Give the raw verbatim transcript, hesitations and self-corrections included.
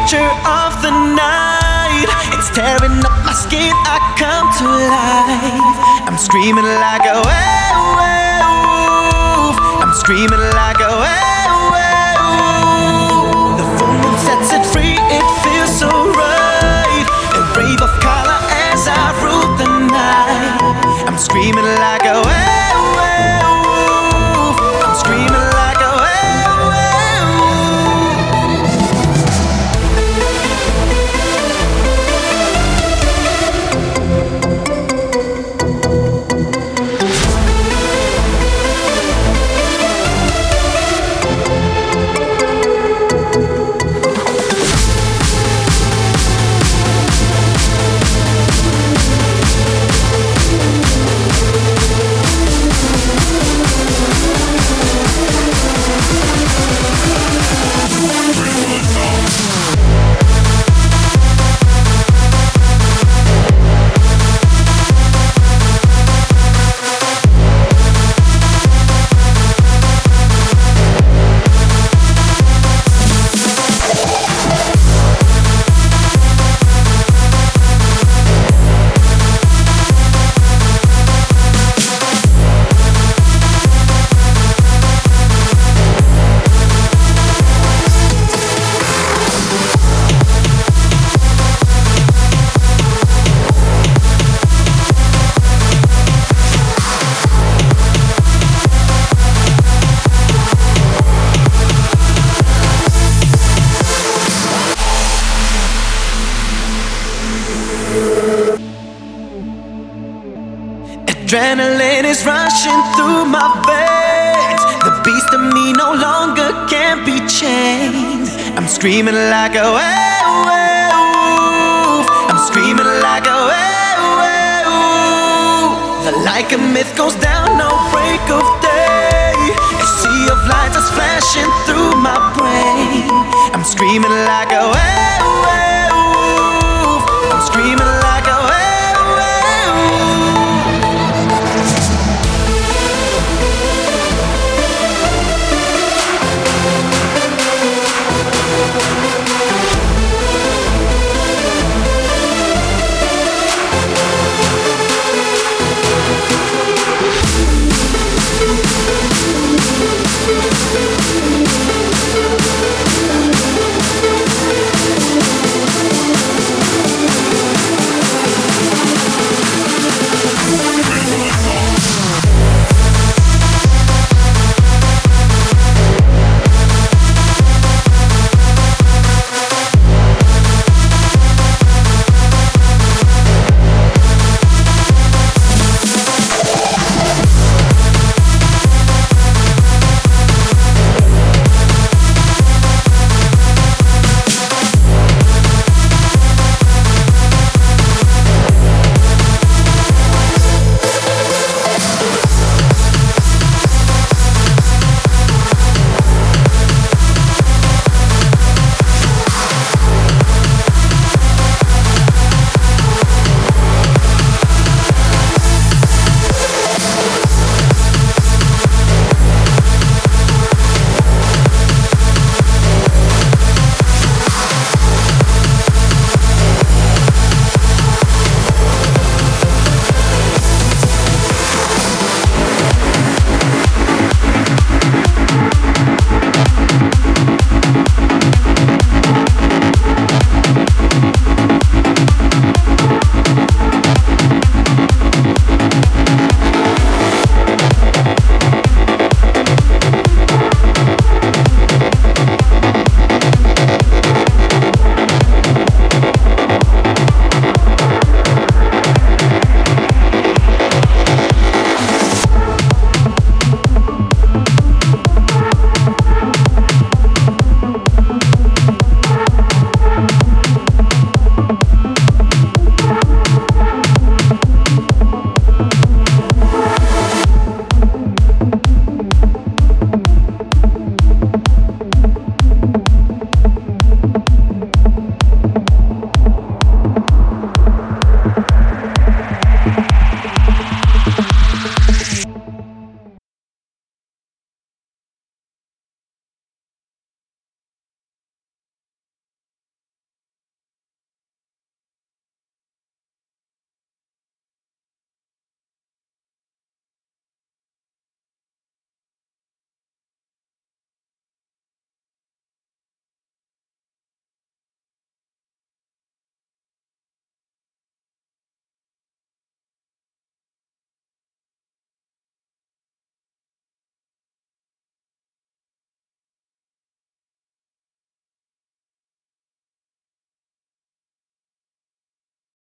creature of the night. It's tearing up my skin, I come to life. I'm screaming like a werewolf. I'm screaming like a werewolf. The full moon sets it free, it feels so right. A rave of color as I rule the night. I'm screaming like a werewolf. I'm screaming like a adrenaline is rushing through my veins. The beast in me no longer can be chained. I'm screaming like a werewolf. I'm screaming like a werewolf. The like a myth goes down, no break of day. A sea of lights is flashing through my brain. I'm screaming like a werewolf. I'm screaming like a werewolf. We'll be right back.